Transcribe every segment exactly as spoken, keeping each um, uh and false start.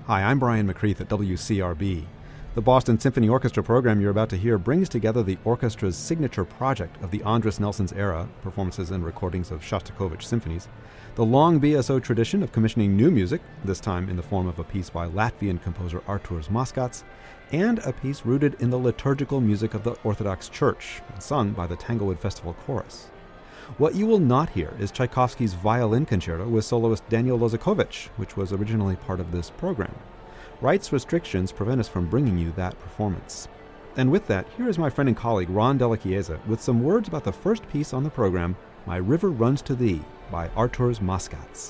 Hi, I'm Brian McCreath at W C R B. The Boston Symphony Orchestra program you're about to hear brings together the orchestra's signature project of the Andris Nelsons era, performances and recordings of Shostakovich symphonies, the long B S O tradition of commissioning new music, this time in the form of a piece by Latvian composer Artūrs Maskats, and a piece rooted in the liturgical music of the Orthodox Church, and sung by the Tanglewood Festival Chorus. What you will not hear is Tchaikovsky's violin concerto with soloist Daniel Lozakovich, which was originally part of this program. Rights restrictions prevent us from bringing you that performance. And with that, here is my friend and colleague Ron Della Chiesa with some words about the first piece on the program, My River Runs to Thee, by Artūrs Maskats.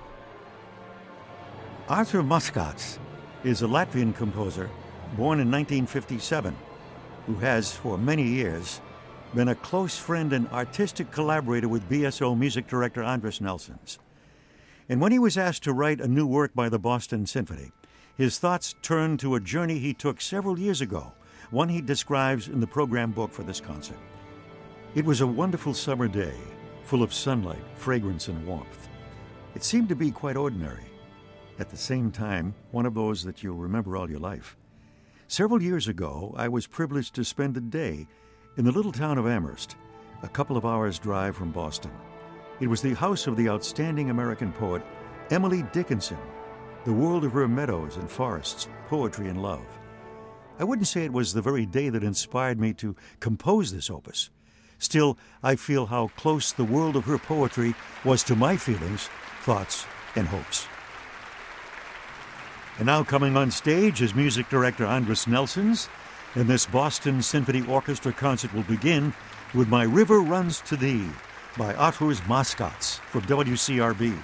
Artūrs Maskats is a Latvian composer born in nineteen fifty-seven, who has, for many years, been a close friend and artistic collaborator with B S O music director Andris Nelsons. And when he was asked to write a new work by the Boston Symphony, his thoughts turned to a journey he took several years ago, one he describes in the program book for this concert. It was a wonderful summer day, full of sunlight, fragrance, and warmth. It seemed to be quite ordinary. At the same time, one of those that you'll remember all your life. Several years ago, I was privileged to spend a day in the little town of Amherst, a couple of hours' drive from Boston. It was the house of the outstanding American poet Emily Dickinson, the world of her meadows and forests, poetry and love. I wouldn't say it was the very day that inspired me to compose this opus. Still, I feel how close the world of her poetry was to my feelings, thoughts, and hopes. And now coming on stage is music director Andris Nelsons, and this Boston Symphony Orchestra concert will begin with My River Runs to Thee by Artūrs Maskats from W C R B.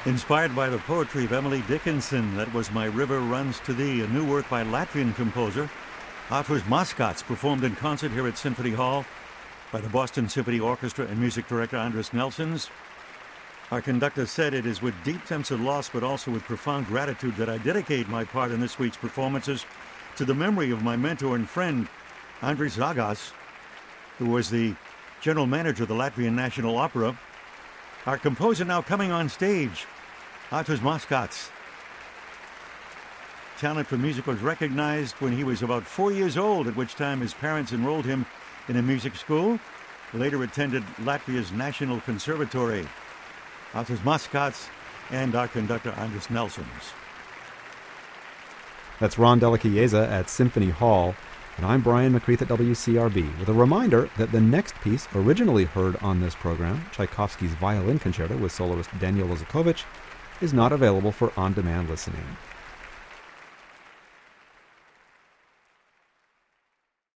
Inspired by the poetry of Emily Dickinson, that was My River Runs to Thee, a new work by Latvian composer. Artūrs Maskats, performed in concert here at Symphony Hall by the Boston Symphony Orchestra and music director Andris Nelsons. Our conductor said, "It is with deep sense of loss, but also with profound gratitude, that I dedicate my part in this week's performances to the memory of my mentor and friend, Andris Zagas, who was the general manager of the Latvian National Opera. Our composer now coming on stage, Artūrs Maskats. Talent for music was recognized when he was about four years old, at which time his parents enrolled him in a music school. Later attended Latvia's National Conservatory. Artūrs Maskats and our conductor Andris Nelsons." That's Ron Della Chiesa at Symphony Hall, and I'm Brian McCreath at W C R B, with a reminder that the next piece originally heard on this program, Tchaikovsky's Violin Concerto with soloist Daniel Lozakovich, is not available for on-demand listening.